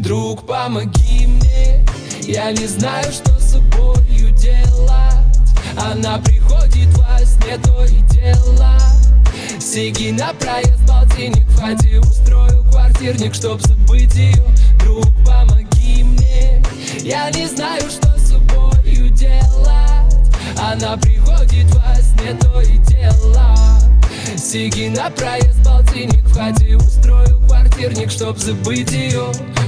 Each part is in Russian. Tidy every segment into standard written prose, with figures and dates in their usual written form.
Друг, помоги мне, я не знаю, что с собою делать. Она приходит во сне, то и дело. Сиги на проезд, полтинник, в хате устрою квартирник, чтоб забыть ее. Друг, помоги мне, я не знаю, что с собою делать. Она приходит во сне, то и дело. Сиги на проезд, полтинник, в хате устрою квартирник, чтоб забыть ее.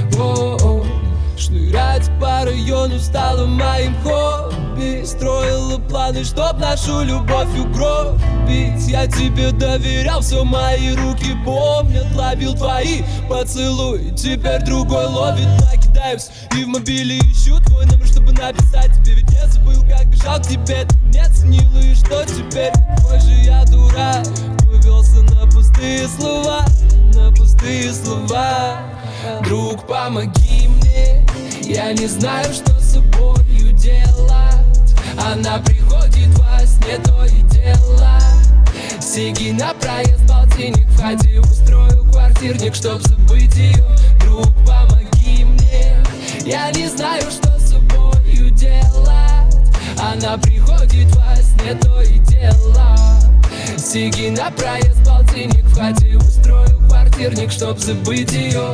Шнырять по району стало моим хобби. Строила планы, чтоб нашу любовь угробить. Я тебе доверял, все мои руки помнят. Ловил твои поцелуи, теперь другой ловит. Накидаюсь и в мобиле ищу твой номер, чтобы написать тебе. Ведь я забыл, как бежал к тебе, ты не ценила, и что теперь? Какой же я дурак, повелся на пустые слова, на пустые слова. Друг, помоги мне, я не знаю, что с собою делать. Она приходит во сне, то и дело. Сиги на проезд, полтинник, в хате устрою квартирник, чтоб забыть ее. Друг, помоги мне, я не знаю, что с собою делать. Она приходит во сне, то и дело. Сиги на проезд, полтинник, в хате устрою квартирник, чтоб забыть ее.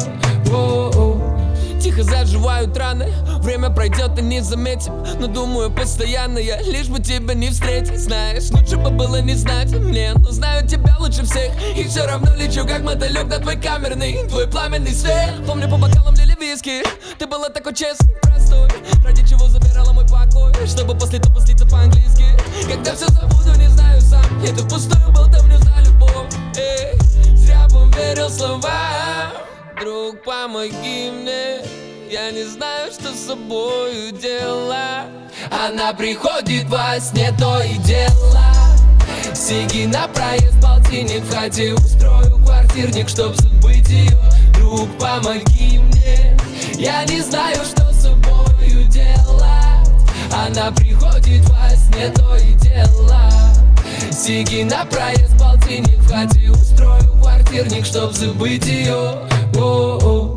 Тихо заживают раны, время пройдет и не заметим. Но думаю постоянно я, лишь бы тебя не встретить. Знаешь, лучше бы было не знать мне, но знаю тебя лучше всех. И все равно лечу как мотылек на твой камерный, твой пламенный свет. Помню, по бокалам лили виски, ты была такой честный, простой. Ради чего забирала мой покой, чтобы после тупо слиться по-английски. Когда все забуду, не знаю сам, это впустую болтовню за любовь. Эй, зря поверил словам. Друг, помоги мне, я не знаю, что с собою делать. Она приходит во сне, то и дело. Сиги на проезд, полтинник, в хате устрою квартирник, чтоб забыть ее. Друг, помоги мне, я не знаю, что с собою делать. Она приходит во сне, то и дело. Сиги на проезд, полтинник, в хате устрою квартирник, чтоб забыть ее.